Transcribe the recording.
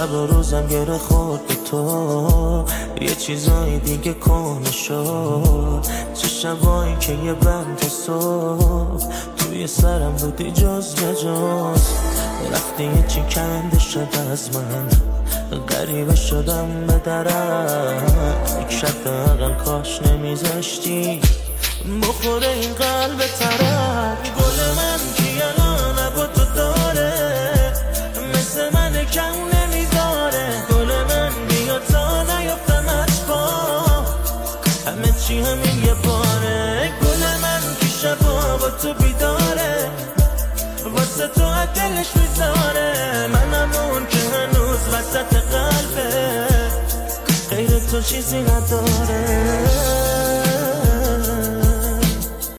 شب و روزم گره خورد به تو، یه چیزایی دیگه کنه شد. چه شبایی که یه بند صبح توی سرم بودی جز به جز. رفتی یه چی کنده شد از من، غریبه شدم به درم. یک شب دقیقا کاش نمیذاشتی بخوره این قلب طرف. گل من کی الان با تو داره، مثل من کم نمیذاره. گل من بیا تا نیفتم اتفا، همه چی همین یه باره. گل من کی شبا با تو بیداره، واسه تو دلش میذاره. منم اون که هنوز وسط قلبه غیر تو چیزی نداره.